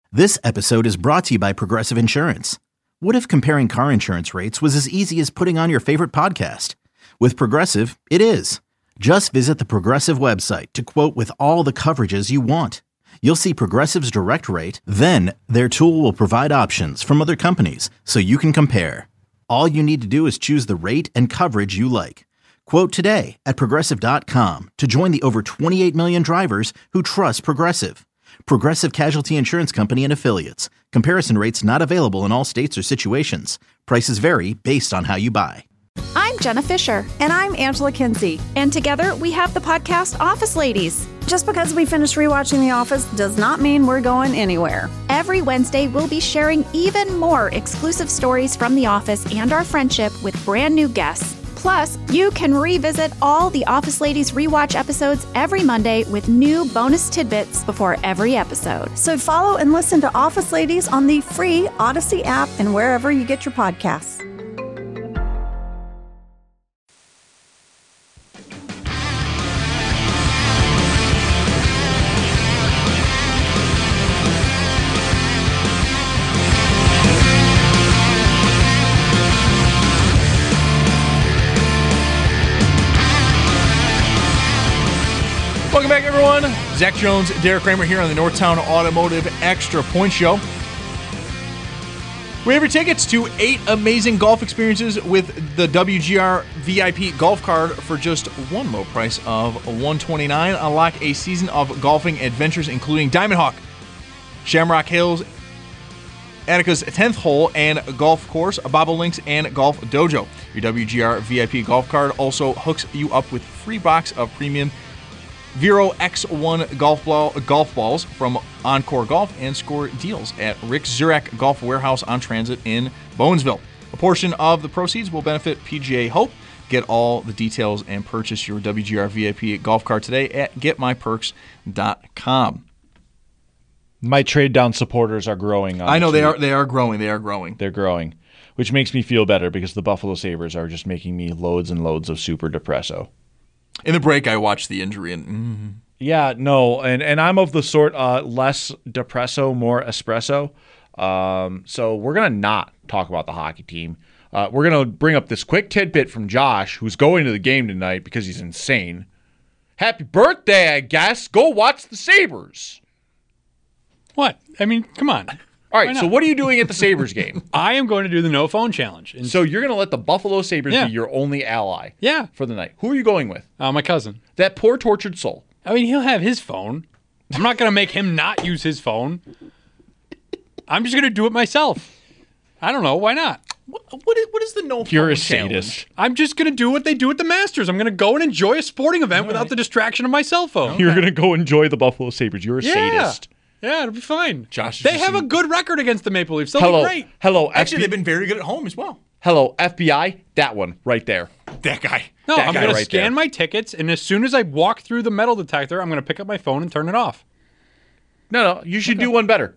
This episode is brought to you by Progressive Insurance. What if comparing car insurance rates was as easy as putting on your favorite podcast? With Progressive, it is. Just visit the Progressive website to quote with all the coverages you want. You'll see Progressive's direct rate, then their tool will provide options from other companies so you can compare. All you need to do is choose the rate and coverage you like. Quote today at Progressive.com to join the over 28 million drivers who trust Progressive. Progressive Casualty Insurance Company and Affiliates. Comparison rates not available in all states or situations. Prices vary based on how you buy. I'm Jenna Fisher. And I'm Angela Kinsey. And together we have the podcast Office Ladies. Just because we finished rewatching The Office does not mean we're going anywhere. Every Wednesday, we'll be sharing even more exclusive stories from The Office and our friendship with brand new guests. Plus, you can revisit all the Office Ladies rewatch episodes every Monday with new bonus tidbits before every episode. So follow and listen to Office Ladies on the free Odyssey app and wherever you get your podcasts. Welcome back, everyone. Zach Jones, Derek Kramer here on the Northtown Automotive Extra Point Show. We have your tickets to 8 amazing golf experiences with the WGR VIP golf card for just one low price of $129. Unlock a season of golfing adventures, including Diamond Hawk, Shamrock Hills, Attica's 10th hole and golf course, Bobble Links, and Golf Dojo. Your WGR VIP golf card also hooks you up with free box of premium Vero X1 golf balls from Encore Golf and score deals at Rick Zurek Golf Warehouse on Transit in Bowensville. A portion of the proceeds will benefit PGA Hope. Get all the details and purchase your WGR VIP golf card today at getmyperks.com. My trade down supporters are growing. I know they are growing. They're growing, which makes me feel better because the Buffalo Sabres are just making me loads and loads of super depresso. In the break, I watched the injury and yeah, no, and I'm of the sort less depresso, more espresso. So we're gonna not talk about the hockey team. We're gonna bring up this quick tidbit from Josh, who's going to the game tonight because he's insane. Happy birthday, I guess. Go watch the Sabres. What? I mean, come on. All right, so what are you doing at the Sabres game? I am going to do the no phone challenge. And so you're going to let the Buffalo Sabres be your only ally for the night. Who are you going with? My cousin. That poor tortured soul. I mean, he'll have his phone. I'm not going to make him not use his phone. I'm just going to do it myself. I don't know. Why not? What is the no phone challenge? You're a sadist. I'm just going to do what they do at the Masters. I'm going to go and enjoy a sporting event without the distraction of my cell phone. Okay. You're going to go enjoy the Buffalo Sabres. You're a sadist. Yeah, it'll be fine. Josh, they have a good record against the Maple Leafs. They'll be great. Hello, actually, they've been very good at home as well. Hello, FBI. That one right there. That guy. No, that I'm guy going right to scan there. my tickets, and as soon as I walk through the metal detector, I'm going to pick up my phone and turn it off. No, you should do one better.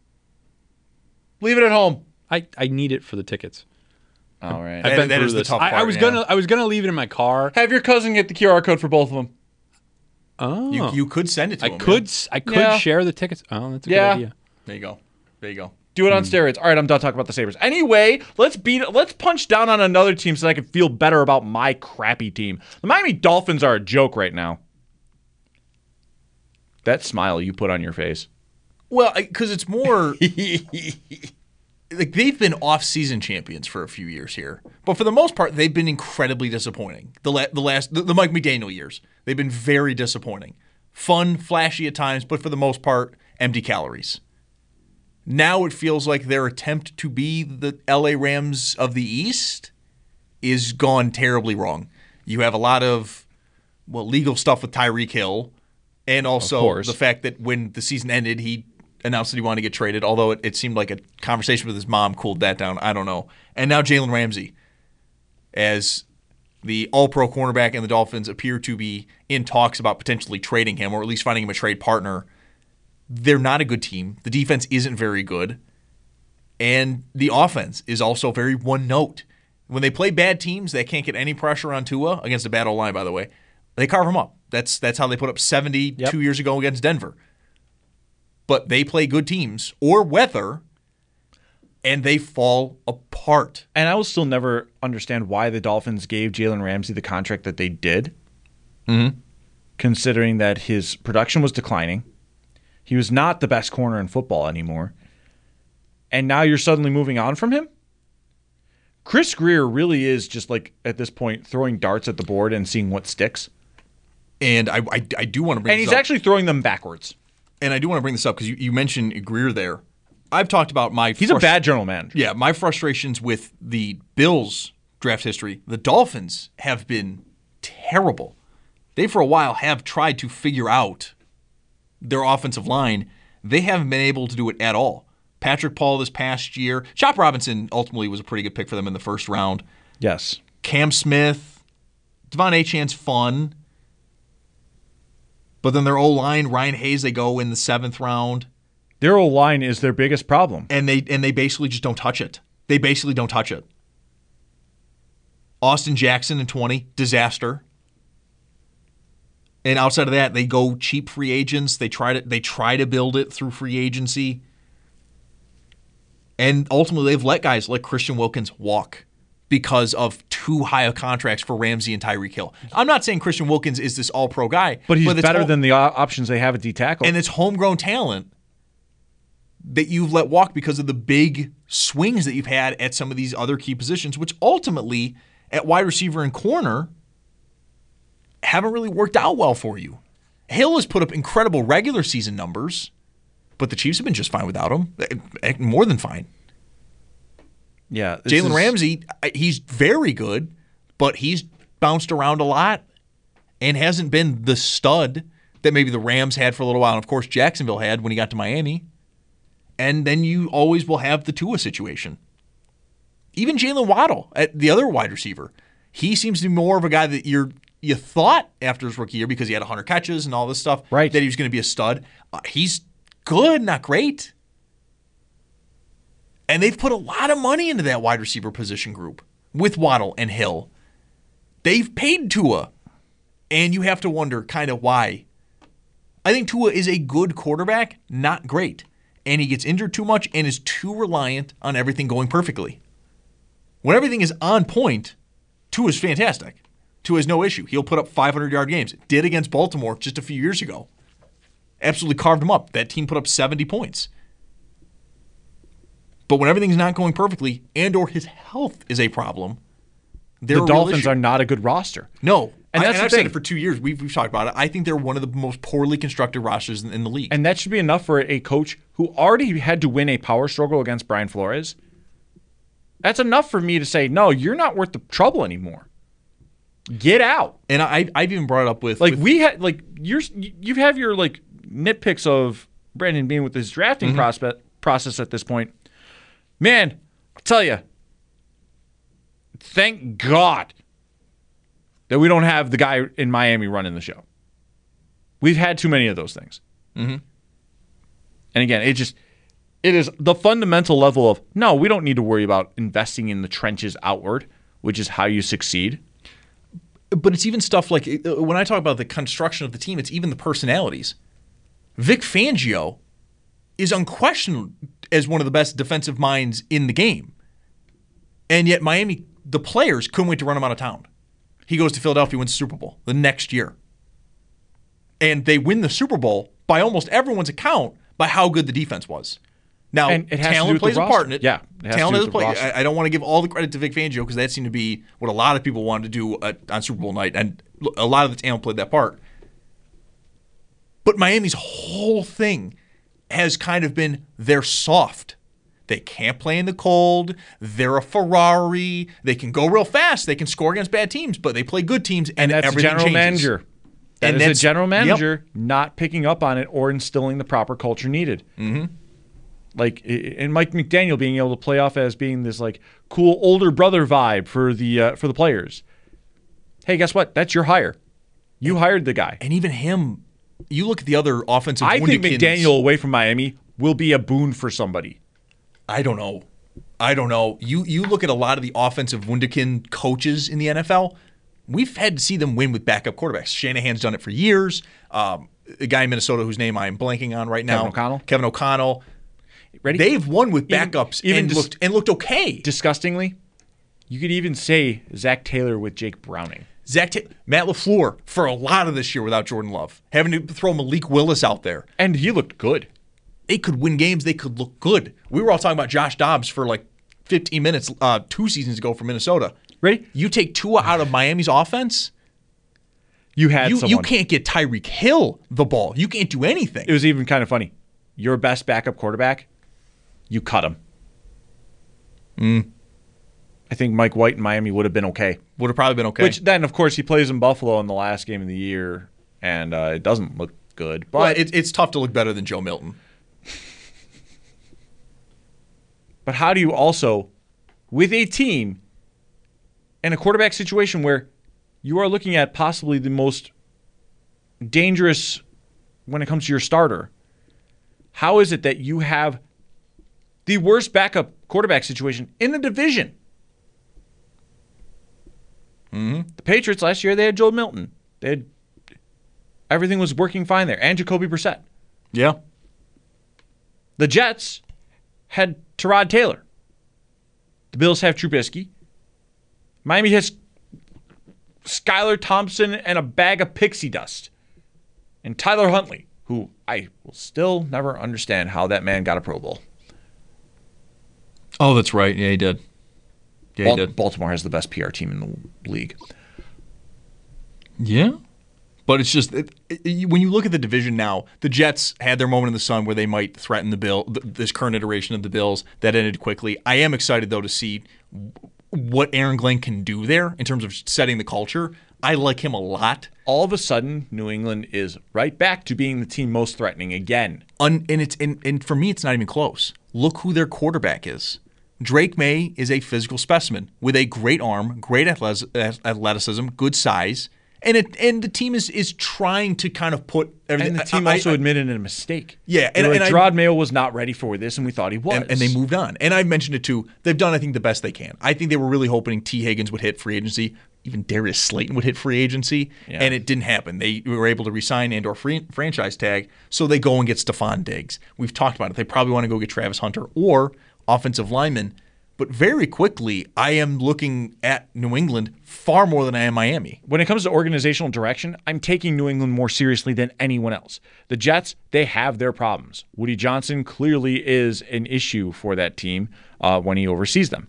Leave it at home. I need it for the tickets. All right. I've been that through is the this. tough part. I was gonna leave it in my car. Have your cousin get the QR code for both of them. Oh, you could send it to him. I could share the tickets. Oh, that's a good idea. There you go. Do it on steroids. All right, I'm done talking about the Sabres. Anyway, let's punch down on another team so I can feel better about my crappy team. The Miami Dolphins are a joke right now. That smile you put on your face. Well, because it's more like they've been off-season champions for a few years here, but for the most part, they've been incredibly disappointing. The Mike McDaniel years, they've been very disappointing. Fun, flashy at times, but for the most part, empty calories. Now it feels like their attempt to be the LA Rams of the East is gone terribly wrong. You have a lot of legal stuff with Tyreek Hill, and also the fact that when the season ended, he announced that he wanted to get traded, although it seemed like a conversation with his mom cooled that down. I don't know. And now Jalen Ramsey, as the all-pro cornerback, and the Dolphins appear to be in talks about potentially trading him, or at least finding him a trade partner. They're not a good team. The defense isn't very good. And the offense is also very one-note. When they play bad teams that can't get any pressure on Tua, against a bad O-line, by the way, they carve them up. That's how they put up 70 2 years ago against Denver. but they play good teams or weather, and they fall apart. And I will still never understand why the Dolphins gave Jalen Ramsey the contract that they did, considering that his production was declining. He was not the best corner in football anymore. And now you're suddenly moving on from him? Chris Greer really is just like, at this point, throwing darts at the board and seeing what sticks. And I do want to bring this up. And he's actually throwing them backwards. And I do want to bring this up because you mentioned Greer there. I've talked about He's a bad general manager. Yeah, my frustrations with the Bills draft history. The Dolphins have been terrible. They, for a while, have tried to figure out their offensive line. They haven't been able to do it at all. Patrick Paul this past year. Chop Robinson ultimately was a pretty good pick for them in the first round. Yes. Cam Smith. Devon Achane's fun. But then their O-line, Ryan Hayes, they go in the 7th round. Their O-line is their biggest problem. And they basically just don't touch it. They basically don't touch it. Austin Jackson in 20, disaster. And outside of that, they go cheap free agents. They try to build it through free agency. And ultimately, they've let guys like Christian Wilkins walk because of too high of contracts for Ramsey and Tyreek Hill. I'm not saying Christian Wilkins is this all-pro guy. But he's better than the options they have at D-tackle. And it's homegrown talent that you've let walk because of the big swings that you've had at some of these other key positions, which ultimately, at wide receiver and corner, haven't really worked out well for you. Hill has put up incredible regular season numbers, but the Chiefs have been just fine without him. More than fine. Yeah. Jalen Ramsey, he's very good, but he's bounced around a lot and hasn't been the stud that maybe the Rams had for a little while. And, of course, Jacksonville had when he got to Miami. And then you always will have the Tua situation. Even Jalen Waddle, at the other wide receiver, he seems to be more of a guy that you thought after his rookie year, because he had 100 catches and all this stuff, right, that he was going to be a stud. He's good, not great. And they've put a lot of money into that wide receiver position group with Waddle and Hill. They've paid Tua, and you have to wonder kind of why. I think Tua is a good quarterback, not great. And he gets injured too much and is too reliant on everything going perfectly. When everything is on point, Tua's fantastic. Tua has no issue. He'll put up 500-yard games. Did against Baltimore just a few years ago. Absolutely carved them up. That team put up 70 points. But when everything's not going perfectly and or his health is a problem, the Dolphins are not a good roster. No. And I've said it for 2 years. We've talked about it. I think they're one of the most poorly constructed rosters in the league. And that should be enough for a coach who already had to win a power struggle against Brian Flores. That's enough for me to say, no, you're not worth the trouble anymore. Get out. And I've even brought it up with we had you have your nitpicks of Brandon Beane with his drafting process at this point. Man, I'll tell you, thank God that we don't have the guy in Miami running the show. We've had too many of those things. Mm-hmm. And again, it is the fundamental level of, no, we don't need to worry about investing in the trenches outward, which is how you succeed. But it's even stuff like, when I talk about the construction of the team, it's even the personalities. Vic Fangio is unquestioned as one of the best defensive minds in the game. And yet Miami, the players couldn't wait to run him out of town. He goes to Philadelphia, wins the Super Bowl the next year. And they win the Super Bowl, by almost everyone's account, by how good the defense was. Now, talent plays a part in it. Yeah, talent has a play. I don't want to give all the credit to Vic Fangio because that seemed to be what a lot of people wanted to do on Super Bowl night, and a lot of the talent played that part. But Miami's whole thing has kind of been they're soft. They can't play in the cold. They're a Ferrari. They can go real fast. They can score against bad teams, but they play good teams, and that's everything a general changes. Manager. That is a general manager not picking up on it or instilling the proper culture needed. Mm-hmm. And Mike McDaniel being able to play off as being this cool older brother vibe for the players. Hey, guess what? That's your hire. You hired the guy. And even him, you look at the other offensive. I think McDaniel away from Miami will be a boon for somebody. I don't know. You look at a lot of the offensive Wunderkind coaches in the NFL. We've had to see them win with backup quarterbacks. Shanahan's done it for years. a guy in Minnesota whose name I'm blanking on right now. Kevin O'Connell. Ready? They've won with backups and looked okay. Disgustingly, you could even say Zach Taylor with Jake Browning. Matt LaFleur for a lot of this year without Jordan Love, having to throw Malik Willis out there. And he looked good. They could win games. They could look good. We were all talking about Josh Dobbs for like 15 minutes 2 seasons ago for Minnesota. Ready? You take Tua out of Miami's offense, you can't get Tyreek Hill the ball. You can't do anything. It was even kind of funny. Your best backup quarterback, you cut him. I think Mike White in Miami would have been okay. Would have probably been okay. Which then, of course, he plays in Buffalo in the last game of the year, and it doesn't look good. But well, it's tough to look better than Joe Milton. But how do you also, with a team and a quarterback situation where you are looking at possibly the most dangerous when it comes to your starter, how is it that you have the worst backup quarterback situation in the division? The Patriots last year, they had Joe Milton. Everything was working fine there, and Jacoby Brissett. Yeah. The Jets had Tyrod Taylor. The Bills have Trubisky. Miami has Skylar Thompson and a bag of pixie dust. And Tyler Huntley, who I will still never understand how that man got a Pro Bowl. Oh, that's right. Yeah, he did. Yeah, he did. Baltimore has the best PR team in the league. Yeah. But it's just when you look at the division now, the Jets had their moment in the sun where they might threaten this current iteration of the Bills. That ended quickly. I am excited, though, to see what Aaron Glenn can do there in terms of setting the culture. I like him a lot. All of a sudden, New England is right back to being the team most threatening again. And for me, it's not even close. Look who their quarterback is. Drake May is a physical specimen with a great arm, great athleticism, good size. And the team is trying to kind of put everything. And the team also admitted a mistake. Yeah, Gerard Mayo was not ready for this, and we thought he was. And they moved on. And I mentioned it too. They've done, I think, the best they can. I think they were really hoping T. Higgins would hit free agency. Even Darius Slayton would hit free agency, and it didn't happen. They were able to resign and/or franchise tag, so they go and get Stephon Diggs. We've talked about it. They probably want to go get Travis Hunter or offensive lineman. But very quickly, I am looking at New England far more than I am Miami. When it comes to organizational direction, I'm taking New England more seriously than anyone else. The Jets, they have their problems. Woody Johnson clearly is an issue for that team when he oversees them.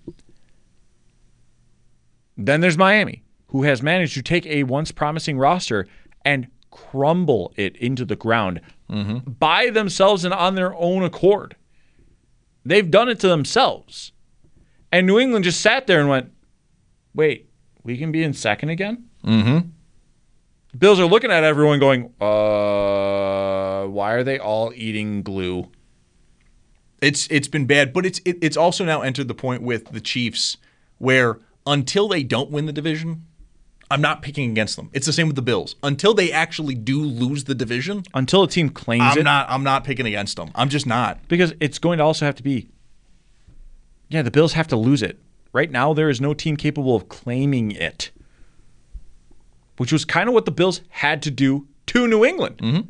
Then there's Miami, who has managed to take a once promising roster and crumble it into the ground by themselves and on their own accord. They've done it to themselves. And New England just sat there and went, wait, we can be in second again? Mm-hmm. Bills are looking at everyone going, why are they all eating glue? It's been bad, but it's also now entered the point with the Chiefs where until they don't win the division, I'm not picking against them. It's the same with the Bills. Until they actually do lose the division, until a team claims I'm not picking against them. I'm just not. Because it's going to also have to be, the Bills have to lose it. Right now, there is no team capable of claiming it, which was kind of what the Bills had to do to New England. Mm-hmm.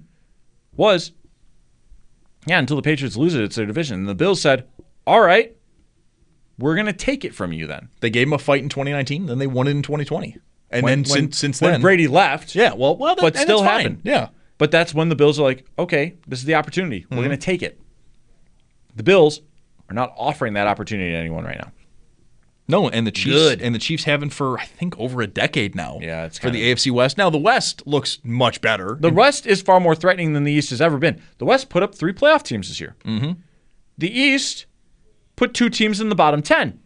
Until the Patriots lose it, it's their division. And the Bills said, all right, we're going to take it from you then. They gave them a fight in 2019, then they won it in 2020. And since then. When Brady left. Yeah, but still happened. Yeah. But that's when the Bills are like, okay, this is the opportunity. We're going to take it. The Bills are not offering that opportunity to anyone right now. No, and the Chiefs haven't for I think over a decade now. Yeah, it's for the AFC West. Now the West looks much better. The West is far more threatening than the East has ever been. The West put up 3 playoff teams this year. Mm-hmm. The East put 2 teams in the bottom 10.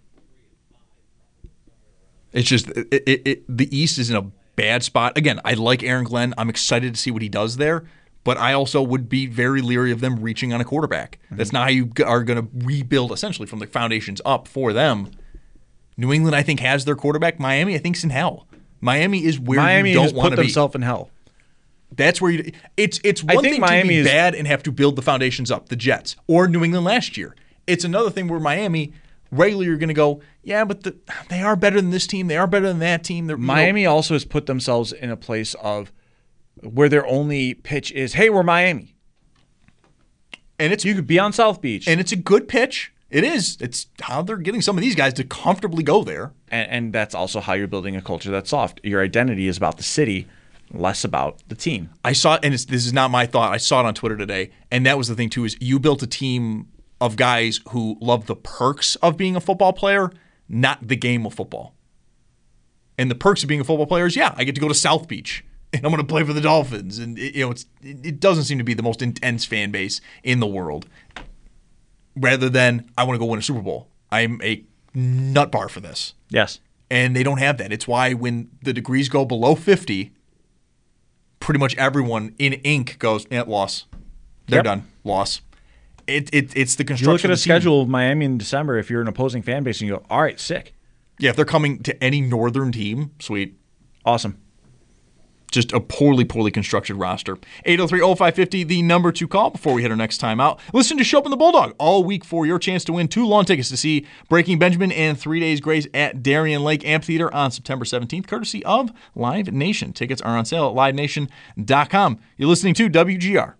It's just the East is in a bad spot. Again, I like Aaron Glenn. I'm excited to see what he does there. But I also would be very leery of them reaching on a quarterback. Mm-hmm. That's not how you are going to rebuild essentially from the foundations up for them. New England, I think, has their quarterback. Miami, I think, is in hell. Miami is where you don't want to be. Miami has put themselves in hell. That's where you. It's one thing to be bad and have to build the foundations up. The Jets or New England last year. It's another thing where Miami regularly you're going to go, yeah, but they are better than this team. They are better than that team. Miami also has put themselves in a place of where their only pitch is, hey, we're Miami. And you could be on South Beach. And it's a good pitch. It is. It's how they're getting some of these guys to comfortably go there. And that's also how you're building a culture that's soft. Your identity is about the city, less about the team. I saw it, and this is not my thought. I saw it on Twitter today, and that was the thing too, is you built a team of guys who love the perks of being a football player, not the game of football. And the perks of being a football player is, I get to go to South Beach. And I'm going to play for the Dolphins. And it doesn't seem to be the most intense fan base in the world. Rather than, I want to go win a Super Bowl. I'm a nut bar for this. Yes. And they don't have that. It's why when the degrees go below 50, pretty much everyone in ink goes, loss. They're done. Loss. It's the construction. You look at a schedule of Miami in December, if you're an opposing fan base, and you go, all right, sick. Yeah, if they're coming to any northern team, sweet. Awesome. Just a poorly constructed roster. 803-0550, the number to call before we hit our next time out. Listen to Show Up in the Bulldog all week for your chance to win 2 lawn tickets to see Breaking Benjamin and 3 Days Grace at Darien Lake Amphitheater on September 17th, courtesy of Live Nation. Tickets are on sale at livenation.com. You're listening to WGR.